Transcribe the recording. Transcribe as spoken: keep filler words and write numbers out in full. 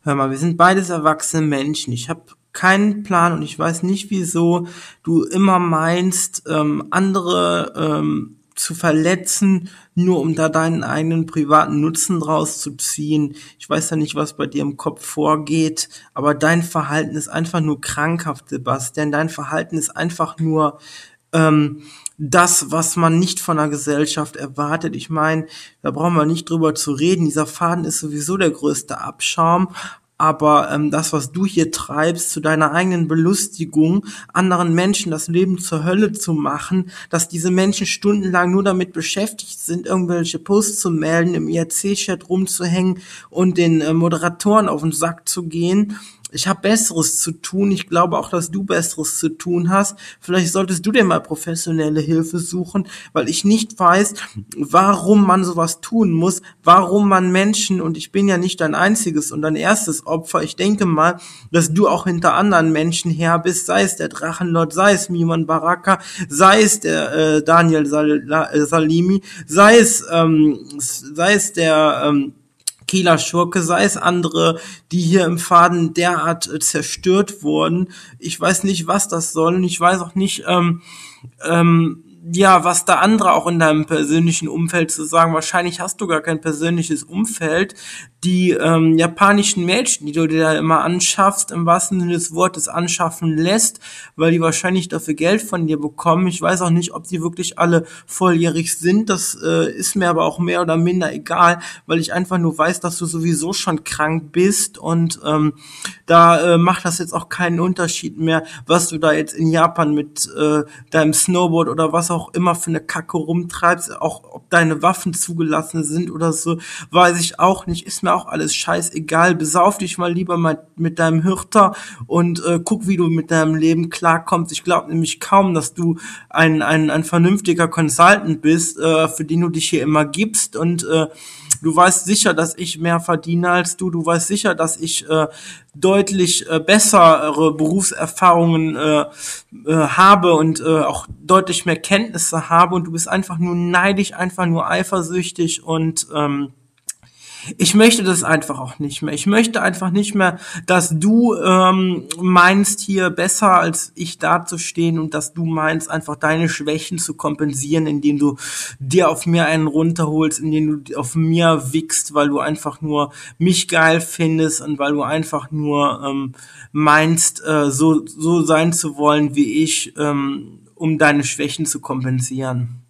Hör mal, wir sind beides erwachsene Menschen. Ich habe keinen Plan und ich weiß nicht, wieso du immer meinst, ähm, andere ähm, zu verletzen, nur um da deinen eigenen privaten Nutzen draus zu ziehen. Ich weiß ja nicht, was bei dir im Kopf vorgeht, aber dein Verhalten ist einfach nur krankhaft, Sebastian. Dein Verhalten ist einfach nur ähm, das, was man nicht von der Gesellschaft erwartet. Ich meine, da brauchen wir nicht drüber zu reden. Dieser Faden ist sowieso der größte Abschaum. Aber ähm, das, was du hier treibst, zu deiner eigenen Belustigung, anderen Menschen das Leben zur Hölle zu machen, dass diese Menschen stundenlang nur damit beschäftigt sind, irgendwelche Posts zu melden, im I R C-Chat rumzuhängen und den äh, Moderatoren auf den Sack zu gehen. Ich habe Besseres zu tun. Ich glaube auch, dass du Besseres zu tun hast. Vielleicht solltest du dir mal professionelle Hilfe suchen, weil ich nicht weiß, warum man sowas tun muss, warum man Menschen, und ich bin ja nicht dein einziges und dein erstes Opfer, ich denke mal, dass du auch hinter anderen Menschen her bist, sei es der Drachenlord, sei es Miman Baraka, sei es der äh, Daniel Sal- äh, Salimi, sei es, ähm, sei es der ähm, Kieler Schurke, sei es andere, die hier im Faden derart äh, zerstört wurden. Ich weiß nicht, was das soll, und ich weiß auch nicht, ähm, ähm, ja, was da andere auch in deinem persönlichen Umfeld zu sagen. Wahrscheinlich hast du gar kein persönliches Umfeld. Die ähm, japanischen Mädchen, die du dir da immer anschaffst, im wahrsten Sinne des Wortes anschaffen lässt, weil die wahrscheinlich dafür Geld von dir bekommen. Ich weiß auch nicht, ob die wirklich alle volljährig sind. Das äh, ist mir aber auch mehr oder minder egal, weil ich einfach nur weiß, dass du sowieso schon krank bist, und ähm, da äh, macht das jetzt auch keinen Unterschied mehr, was du da jetzt in Japan mit äh, deinem Snowboard oder was auch immer für eine Kacke rumtreibst, auch ob deine Waffen zugelassen sind oder so, weiß ich auch nicht, ist mir auch alles scheißegal. Besauf dich mal lieber mal mit deinem Hirter und äh, guck, wie du mit deinem Leben klarkommst. Ich glaube nämlich kaum, dass du ein ein ein vernünftiger Consultant bist, äh, für den du dich hier immer gibst, und äh, du weißt sicher, dass ich mehr verdiene als du. Du weißt sicher, dass ich äh, deutlich äh, bessere Berufserfahrungen äh, äh, habe und äh, auch deutlich mehr Kenntnisse habe. Und du bist einfach nur neidisch, einfach nur eifersüchtig, und ähm, ich möchte das einfach auch nicht mehr. Ich möchte einfach nicht mehr, dass du ähm, meinst, hier besser als ich dazustehen, und dass du meinst, einfach deine Schwächen zu kompensieren, indem du dir auf mir einen runterholst, indem du auf mir wickst, weil du einfach nur mich geil findest und weil du einfach nur ähm, meinst, äh, so so sein zu wollen wie ich, ähm, um deine Schwächen zu kompensieren.